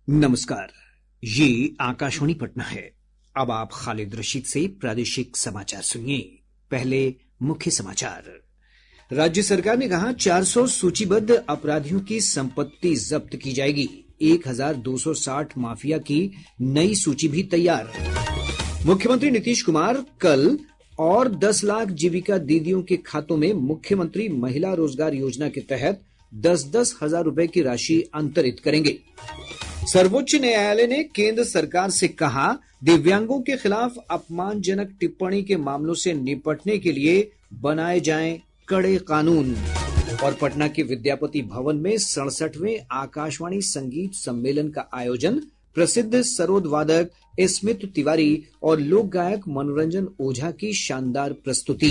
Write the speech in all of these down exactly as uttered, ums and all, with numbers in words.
नमस्कार, ये आकाशवाणी पटना है। अब आप खालिद रशीद से प्रादेशिक समाचार सुनिए। पहले मुख्य समाचार। राज्य सरकार ने कहा चार सौ सूचीबद्ध अपराधियों की संपत्ति जब्त की जाएगी। एक हजार दो सौ साठ माफिया की नई सूची भी तैयार। मुख्यमंत्री नीतीश कुमार कल और दस लाख जीविका दीदियों के खातों में मुख्यमंत्री महिला रोजगार योजना के तहत दस दस हजार रुपए की राशि अंतरित करेंगे। सर्वोच्च न्यायालय ने केंद्र सरकार से कहा दिव्यांगों के खिलाफ अपमानजनक टिप्पणी के मामलों से निपटने के लिए बनाए जाएं कड़े कानून। और पटना के विद्यापति भवन में सड़सठवें आकाशवाणी संगीत सम्मेलन का आयोजन। प्रसिद्ध सरोद वादक स्मित तिवारी और लोक गायक मनोरंजन ओझा की शानदार प्रस्तुति।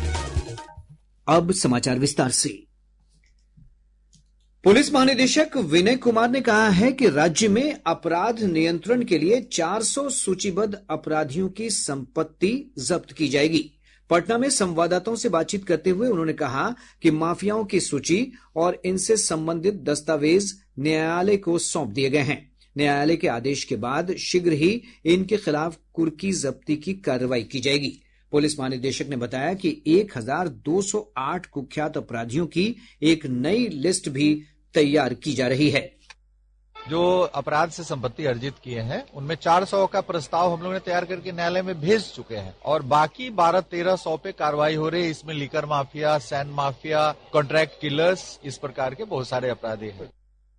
अब समाचार विस्तार से। पुलिस महानिदेशक विनय कुमार ने कहा है कि राज्य में अपराध नियंत्रण के लिए चार सौ सूचीबद्ध अपराधियों की संपत्ति जब्त की जाएगी। पटना में संवाददाताओं से बातचीत करते हुए उन्होंने कहा कि माफियाओं की सूची और इनसे संबंधित दस्तावेज न्यायालय को सौंप दिए गए हैं। न्यायालय के आदेश के बाद शीघ्र ही इनके खिलाफ कुर्की जब्ती की कार्रवाई की जाएगी। पुलिस महानिदेशक ने बताया कि एक हजार दो सौ आठ कुख्यात अपराधियों की एक नई लिस्ट भी तैयार की जा रही है। जो अपराध से संपत्ति अर्जित किए हैं उनमें चार सौ का प्रस्ताव हम लोगों ने तैयार करके न्यायालय में भेज चुके हैं और बाकी बारह तेरह सौ पे कार्रवाई हो रही है। इसमें liquor mafia, sand mafia, contract killers, इस प्रकार के बहुत सारे अपराधी हैं।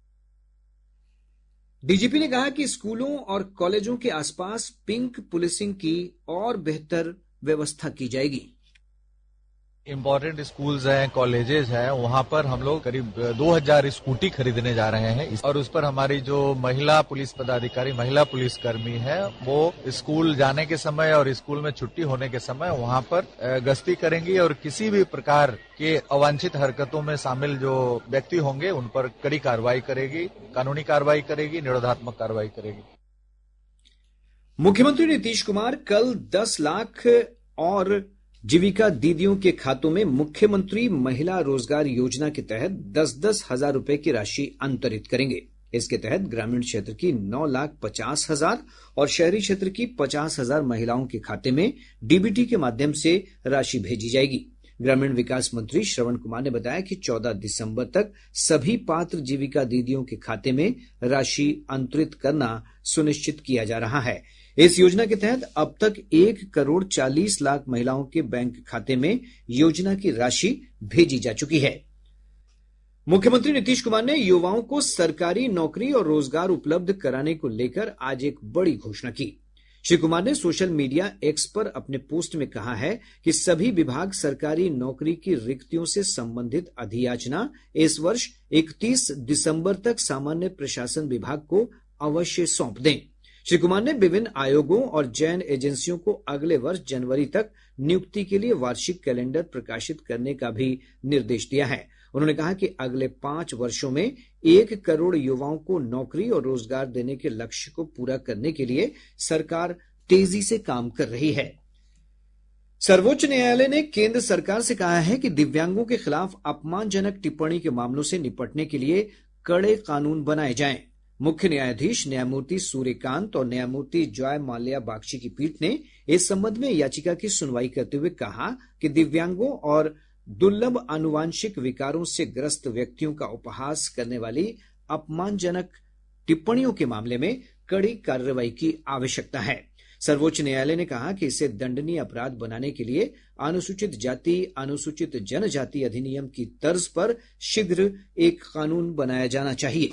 डीजीपी ने कहा कि स्कूलों और कॉलेजों के आसपास पिंक पुलिसिंग की और बेहतर व्यवस्था की जाएगी। इम्पोर्टेंट स्कूल्स हैं, कॉलेजेस हैं, वहां पर हम लोग करीब दो हजार स्कूटी खरीदने जा रहे हैं और उस पर हमारी जो महिला पुलिस पदाधिकारी, महिला पुलिस कर्मी है, वो स्कूल जाने के समय और स्कूल में छुट्टी होने के समय वहां पर गश्ती करेंगी और किसी भी प्रकार के अवांछित हरकतों में शामिल जो व्यक्ति होंगे उन पर कड़ी कार्रवाई करेगी, कानूनी कार्रवाई करेगी, निरोधात्मक कार्रवाई करेगी। मुख्यमंत्री नीतीश कुमार कल दस लाख और जीविका दीदियों के खातों में मुख्यमंत्री महिला रोजगार योजना के तहत दस दस हजार रुपए की राशि अंतरित करेंगे। इसके तहत ग्रामीण क्षेत्र की नौ लाख पचास हजार और शहरी क्षेत्र की पचास हजार महिलाओं के खाते में डीबीटी के माध्यम से राशि भेजी जाएगी। ग्रामीण विकास मंत्री श्रवण कुमार ने बताया कि चौदह दिसंबर तक सभी पात्र जीविका दीदियों के खाते में राशि अंतरित करना सुनिश्चित किया जा रहा है। इस योजना के तहत अब तक एक करोड़ चालीस लाख महिलाओं के बैंक खाते में योजना की राशि भेजी जा चुकी है। मुख्यमंत्री नीतीश कुमार ने युवाओं को सरकारी नौकरी और रोजगार उपलब्ध कराने को लेकर आज एक बड़ी घोषणा की। श्री कुमार ने सोशल मीडिया एक्स पर अपने पोस्ट में कहा है कि सभी विभाग सरकारी नौकरी की रिक्तियों से संबंधित अधियाचना इस वर्ष इकतीस दिसंबर तक सामान्य प्रशासन विभाग को अवश्य सौंप दें। श्री कुमार ने विभिन्न आयोगों और चयन एजेंसियों को अगले वर्ष जनवरी तक नियुक्ति के लिए वार्षिक कैलेंडर प्रकाशित करने का भी निर्देश दिया है। उन्होंने कहा कि अगले पांच वर्षों में एक करोड़ युवाओं को नौकरी और रोजगार देने के लक्ष्य को पूरा करने के लिए सरकार तेजी से काम कर रही है। सर्वोच्च न्यायालय ने केंद्र सरकार से कहा है कि दिव्यांगों के खिलाफ अपमानजनक टिप्पणी के मामलों से निपटने के लिए कड़े कानून बनाए जाएं। मुख्य न्यायाधीश न्यायमूर्ति सूर्यकांत और न्यायमूर्ति जॉय माल्या बागची की पीठ ने इस संबंध में याचिका की सुनवाई करते हुए कहा कि दिव्यांगों और दुर्लभ आनुवांशिक विकारों से ग्रस्त व्यक्तियों का उपहास करने वाली अपमानजनक टिप्पणियों के मामले में कड़ी कार्रवाई की आवश्यकता है। सर्वोच्च न्यायालय ने कहा कि इसे दंडनीय अपराध बनाने के लिए अनुसूचित जाति, अनुसूचित जनजाति अधिनियम की तर्ज पर शीघ्र एक कानून बनाया जाना चाहिए।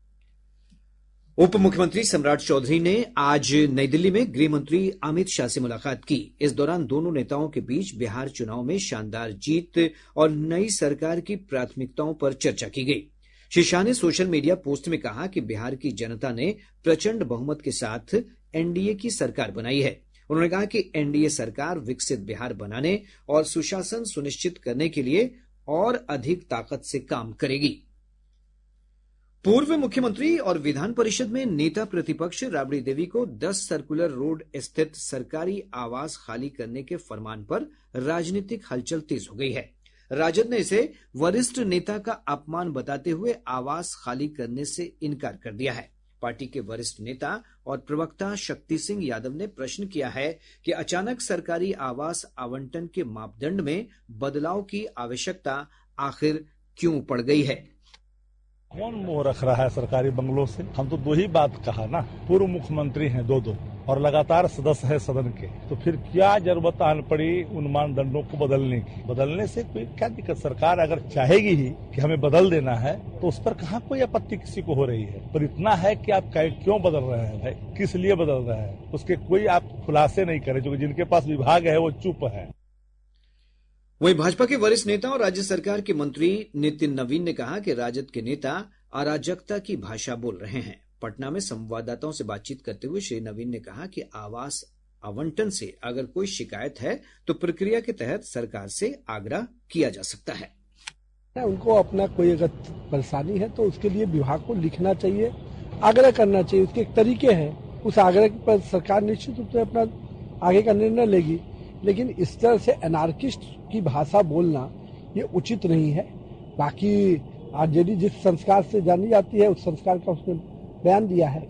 उप मुख्यमंत्री सम्राट चौधरी ने आज नई दिल्ली में गृह मंत्री अमित शाह से मुलाकात की। इस दौरान दोनों नेताओं के बीच बिहार चुनाव में शानदार जीत और नई सरकार की प्राथमिकताओं पर चर्चा की गई। श्री शाह ने सोशल मीडिया पोस्ट में कहा कि बिहार की जनता ने प्रचंड बहुमत के साथ एनडीए की सरकार बनाई है। उन्होंने कहा कि एनडीए सरकार विकसित बिहार बनाने और सुशासन सुनिश्चित करने के लिए और अधिक ताकत से काम करेगी। पूर्व मुख्यमंत्री और विधान परिषद में नेता प्रतिपक्ष राबड़ी देवी को दस सर्कुलर रोड स्थित सरकारी आवास खाली करने के फरमान पर राजनीतिक हलचल तेज हो गई है। राजद ने इसे वरिष्ठ नेता का अपमान बताते हुए आवास खाली करने से इनकार कर दिया है। पार्टी के वरिष्ठ नेता और प्रवक्ता शक्ति सिंह यादव ने प्रश्न किया है कि अचानक सरकारी आवास आवंटन के मापदंड में बदलाव की आवश्यकता आखिर क्यों पड़ गई है। कौन मोह रख रहा है सरकारी बंगलों से? हम तो दो ही बात कहा ना, पूर्व मुख्यमंत्री हैं दो दो और लगातार सदस्य है सदन के, तो फिर क्या जरूरत आन पड़ी उन मानदंडों को बदलने की? बदलने से कोई क्या दिक्कत? सरकार अगर चाहेगी ही कि हमें बदल देना है तो उस पर कहाँ कोई आपत्ति किसी को हो रही है, पर इतना है कि आप क्यों बदल रहे हैं भाई, किस लिए बदल रहे हैं, उसके कोई आप खुलासे नहीं करें। जो जिनके पास विभाग है वो चुप है। वहीं भाजपा के वरिष्ठ नेता और राज्य सरकार के मंत्री नितिन नवीन ने कहा कि राजद के नेता अराजकता की भाषा बोल रहे हैं। पटना में संवाददाताओं से बातचीत करते हुए श्री नवीन ने कहा कि आवास आवंटन से अगर कोई शिकायत है तो प्रक्रिया के तहत सरकार से आग्रह किया जा सकता है। उनको अपना कोई अगर परेशानी है तो उसके लिए विभाग को लिखना चाहिए, आग्रह करना चाहिए, उसके एक तरीके हैं। उस आग्रह पर सरकार निश्चित रूप से अपना आगे का निर्णय लेगी, लेकिन इस तरह से एनार्किस्ट की भाषा बोलना ये उचित नहीं है। बाकी आरजेडी जिस संस्कार से जानी जाती है उस संस्कार का उसने बयान दिया है।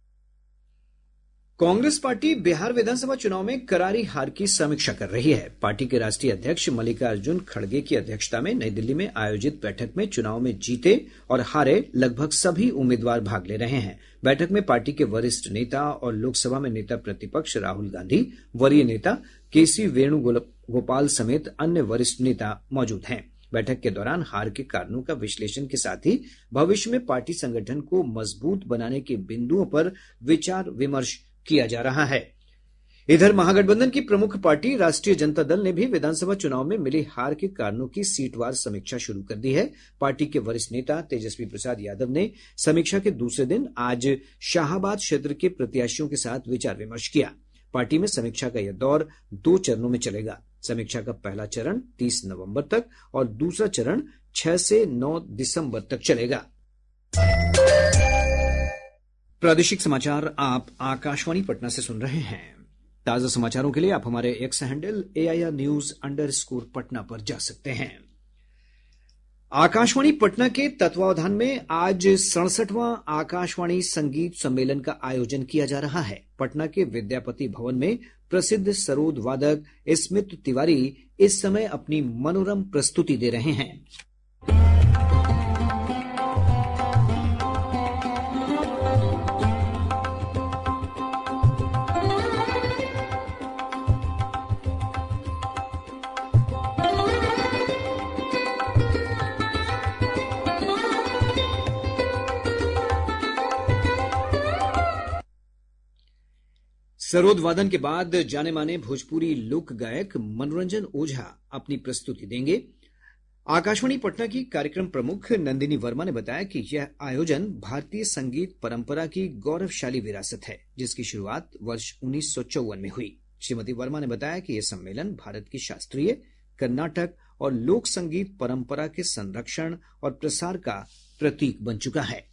कांग्रेस पार्टी बिहार विधानसभा चुनाव में करारी हार की समीक्षा कर रही है। पार्टी के राष्ट्रीय अध्यक्ष मल्लिकार्जुन खड़गे की अध्यक्षता में नई दिल्ली में आयोजित बैठक में चुनाव में जीते और हारे लगभग सभी उम्मीदवार भाग ले रहे हैं। बैठक में पार्टी के वरिष्ठ नेता और लोकसभा में नेता प्रतिपक्ष राहुल गांधी, वरीय नेता केसी वेणुगोपाल समेत अन्य वरिष्ठ नेता मौजूद हैं। बैठक के दौरान हार के कारणों का विश्लेषण के साथ ही भविष्य में पार्टी संगठन को मजबूत बनाने के बिंदुओं पर विचार विमर्श किया जा रहा है। इधर महागठबंधन की प्रमुख पार्टी राष्ट्रीय जनता दल ने भी विधानसभा चुनाव में मिली हार के कारणों की सीटवार समीक्षा शुरू कर दी है। पार्टी के वरिष्ठ नेता तेजस्वी प्रसाद यादव ने समीक्षा के दूसरे दिन आज शाहाबाद क्षेत्र के प्रत्याशियों के साथ विचार विमर्श किया। पार्टी में समीक्षा का यह दौर दो चरणों में चलेगा। समीक्षा का पहला चरण तीस नवंबर तक और दूसरा चरण छह से नौ दिसंबर तक चलेगा। प्रादेशिक समाचार आप आकाशवाणी पटना से सुन रहे हैं। ताजा समाचारों के लिए आप हमारे X handle AIR news underscore Patna पर जा सकते हैं। आकाशवाणी पटना के तत्वावधान में आज सड़सठवां आकाशवाणी संगीत सम्मेलन का आयोजन किया जा रहा है। पटना के विद्यापति भवन में प्रसिद्ध सरोद वादक स्मित तिवारी इस समय अपनी मनोरम प्रस्तुति दे रहे हैं। सरोद वादन के बाद जाने माने भोजपुरी लोक गायक मनोरंजन ओझा अपनी प्रस्तुति देंगे। आकाशवाणी पटना की कार्यक्रम प्रमुख नंदिनी वर्मा ने बताया कि यह आयोजन भारतीय संगीत परंपरा की गौरवशाली विरासत है, जिसकी शुरुआत वर्ष उन्नीस सौ चौवन में हुई। श्रीमती वर्मा ने बताया कि यह सम्मेलन भारत की शास्त्रीय, कर्नाटक और लोक संगीत परंपरा के संरक्षण और प्रसार का प्रतीक बन चुका है।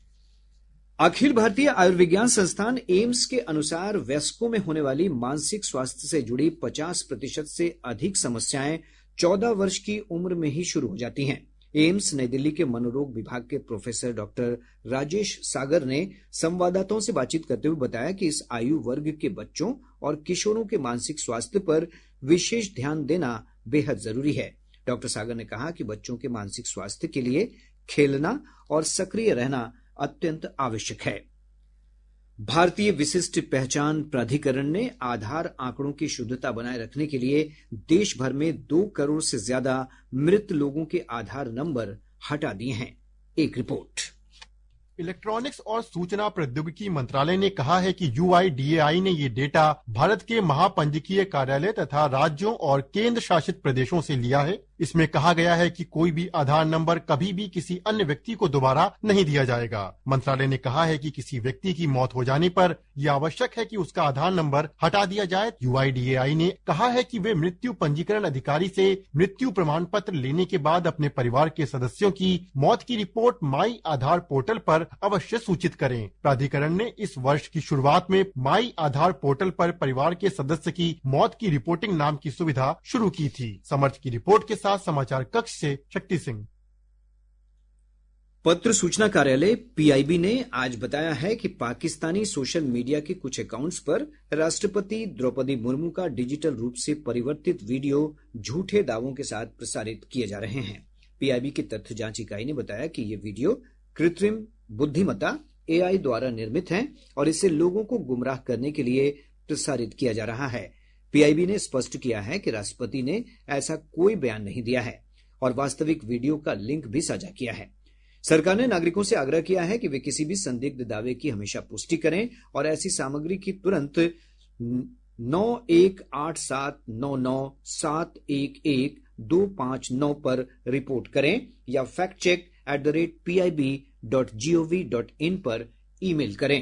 अखिल भारतीय आयुर्विज्ञान संस्थान एम्स के अनुसार वयस्कों में होने वाली मानसिक स्वास्थ्य से जुड़ी पचास प्रतिशत से अधिक समस्याएं चौदह वर्ष की उम्र में ही शुरू हो जाती हैं। एम्स नई दिल्ली के मनोरोग विभाग के प्रोफेसर डॉक्टर राजेश सागर ने संवाददाताओं से बातचीत करते हुए बताया कि इस आयु वर्ग के बच्चों और किशोरों के मानसिक स्वास्थ्य पर विशेष ध्यान देना बेहद जरूरी है। डॉक्टर सागर ने कहा कि बच्चों के मानसिक स्वास्थ्य के लिए खेलना और सक्रिय रहना अत्यंत आवश्यक है। भारतीय विशिष्ट पहचान प्राधिकरण ने आधार आंकड़ों की शुद्धता बनाए रखने के लिए देश भर में दो करोड़ से ज्यादा मृत लोगों के आधार नंबर हटा दिए हैं। एक रिपोर्ट। इलेक्ट्रॉनिक्स और सूचना प्रौद्योगिकी मंत्रालय ने कहा है कि यूआईडीएआई ने ये डेटा भारत के महापंजीकीय कार्यालय तथा राज्यों और केंद्र शासित प्रदेशों से लिया है। इसमें कहा गया है कि कोई भी आधार नंबर कभी भी किसी अन्य व्यक्ति को दोबारा नहीं दिया जाएगा। मंत्रालय ने कहा है कि किसी व्यक्ति की मौत हो जाने पर यह आवश्यक है कि उसका आधार नंबर हटा दिया जाए। यूआईडीएआई ने कहा है कि वे मृत्यु पंजीकरण अधिकारी से मृत्यु प्रमाण पत्र लेने के बाद अपने परिवार के सदस्यों की मौत की रिपोर्ट माई आधार पोर्टल पर अवश्य सूचित करें। प्राधिकरण ने इस वर्ष की शुरुआत में माई आधार पोर्टल पर परिवार के सदस्य की मौत की रिपोर्टिंग नाम की सुविधा शुरू की थी। समर्थ की रिपोर्ट के साथ समाचार कक्ष से शक्ति सिंह। पत्र सूचना कार्यालय पीआईबी ने आज बताया है कि पाकिस्तानी सोशल मीडिया के कुछ अकाउंट्स पर राष्ट्रपति द्रौपदी मुर्मू का डिजिटल रूप से परिवर्तित वीडियो झूठे दावों के साथ प्रसारित किए जा रहे हैं। पीआईबी की तथ्य जांच इकाई ने बताया कि ये वीडियो कृत्रिम बुद्धिमत्ता एआई द्वारा निर्मित हैं और इसे लोगों को गुमराह करने के लिए प्रसारित किया जा रहा है। पीआईबी ने स्पष्ट किया है कि राष्ट्रपति ने ऐसा कोई बयान नहीं दिया है और वास्तविक वीडियो का लिंक भी साझा किया है। सरकार ने नागरिकों से आग्रह किया है कि वे किसी भी संदिग्ध दावे की हमेशा पुष्टि करें और ऐसी सामग्री की तुरंत नौ एक आठ सात नौ नौ सात एक एक दो पांच नौ पर रिपोर्ट करें या fact check at the rate P I B dot G O V dot in पर ईमेल करें।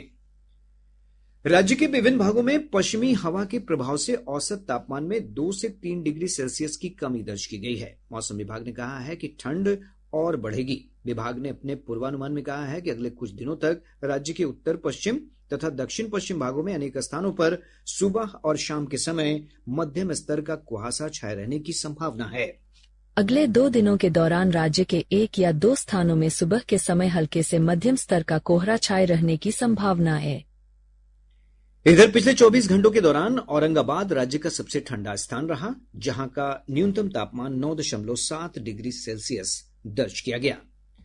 राज्य के विभिन्न भागों में पश्चिमी हवा के प्रभाव से औसत तापमान में दो से तीन डिग्री सेल्सियस की कमी दर्ज की गई है। मौसम विभाग ने कहा है कि ठंड और बढ़ेगी। विभाग ने अपने पूर्वानुमान में कहा है कि अगले कुछ दिनों तक राज्य के उत्तर पश्चिम तथा दक्षिण पश्चिम भागों में अनेक स्थानों पर सुबह और शाम के समय मध्यम स्तर का कुहासा छाए रहने की संभावना है। अगले दो दिनों के दौरान राज्य के एक या दो स्थानों में सुबह के समय हल्के से मध्यम स्तर का कोहरा छाए रहने की संभावना है। इधर पिछले चौबीस घंटों के दौरान औरंगाबाद राज्य का सबसे ठंडा स्थान रहा, जहां का न्यूनतम तापमान नौ दशमलव सात डिग्री सेल्सियस दर्ज किया गया।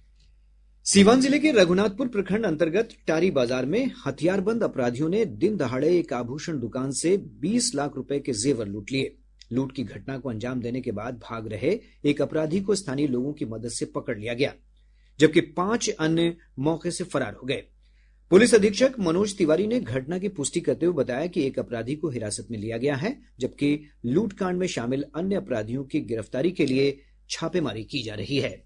सीवान जिले के रघुनाथपुर प्रखंड अंतर्गत टारी बाजार में हथियारबंद अपराधियों ने दिन दहाड़े एक आभूषण दुकान से बीस लाख रुपए के जेवर लूट लिए। लूट की घटना को अंजाम देने के बाद भाग रहे एक अपराधी को स्थानीय लोगों की मदद से पकड़ लिया गया, जबकि पांच अन्य मौके से फरार हो गए। पुलिस अधीक्षक मनोज तिवारी ने घटना की पुष्टि करते हुए बताया कि एक अपराधी को हिरासत में लिया गया है, जबकि लूटकांड में शामिल अन्य अपराधियों की गिरफ्तारी के लिए छापेमारी की जा रही है।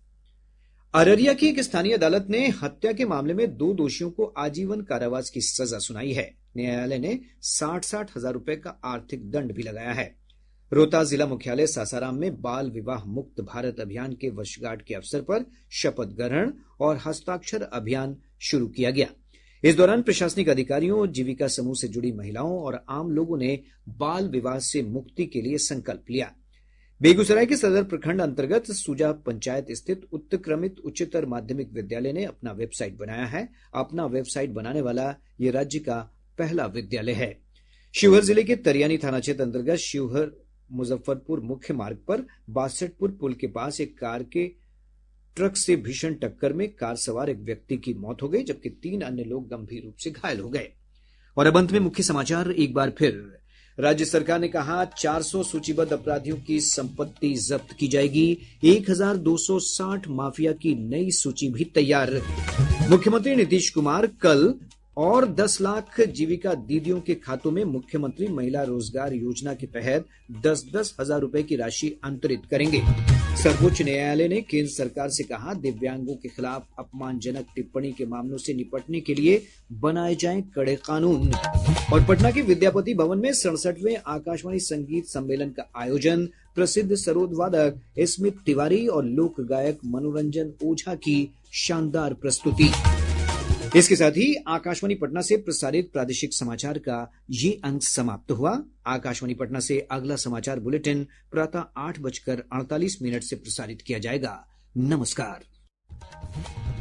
अररिया की एक स्थानीय अदालत ने हत्या के मामले में दो दोषियों को आजीवन कारावास की सजा सुनाई है। न्यायालय ने साठ साठ हजार रुपए का आर्थिक दंड भी लगाया है। रोहतास जिला मुख्यालय सासाराम में बाल विवाह मुक्त भारत अभियान के वर्षगांठ के अवसर पर शपथ ग्रहण और हस्ताक्षर अभियान शुरू किया गया। इस दौरान प्रशासनिक अधिकारियों, जीविका समूह से जुड़ी महिलाओं और आम लोगों ने बाल विवाह से मुक्ति के लिए संकल्प लिया। बेगूसराय के सदर प्रखंड अंतर्गत सुजा पंचायत स्थित उत्क्रमित उच्चतर माध्यमिक विद्यालय ने अपना वेबसाइट बनाया है। अपना वेबसाइट बनाने वाला ये राज्य का पहला विद्यालय है। शिवहर जिले के तरियानी थाना क्षेत्र अंतर्गत शिवहर मुजफ्फरपुर मुख्य मार्ग पर बासठपुर पुल के पास एक कार के ट्रक से भीषण टक्कर में कार सवार एक व्यक्ति की मौत हो गई, जबकि तीन अन्य लोग गंभीर रूप से घायल हो गए। और अब अंत में मुख्य समाचार एक बार फिर। राज्य सरकार ने कहा चार सौ सूचीबद्ध अपराधियों की संपत्ति जब्त की जाएगी। एक हजार दो सौ साठ माफिया की नई सूची भी तैयार। मुख्यमंत्री नीतीश कुमार कल और दस लाख जीविका दीदियों के खातों में मुख्यमंत्री महिला रोजगार योजना के तहत दस दस हजार रुपए की राशि अंतरित करेंगे। सर्वोच्च न्यायालय ने केंद्र सरकार से कहा दिव्यांगों के खिलाफ अपमानजनक टिप्पणी के मामलों से निपटने के लिए बनाए जाएं कड़े कानून। और पटना के विद्यापति भवन में सड़सठवें आकाशवाणी संगीत सम्मेलन का आयोजन। प्रसिद्ध सरोद वादक स्मित तिवारी और लोक गायक मनोरंजन ओझा की शानदार प्रस्तुति। इसके साथ ही आकाशवाणी पटना से प्रसारित प्रादेशिक समाचार का ये अंक समाप्त हुआ। आकाशवाणी पटना से अगला समाचार बुलेटिन प्रातः आठ बजकर अड़तालीस मिनट से प्रसारित किया जाएगा। नमस्कार।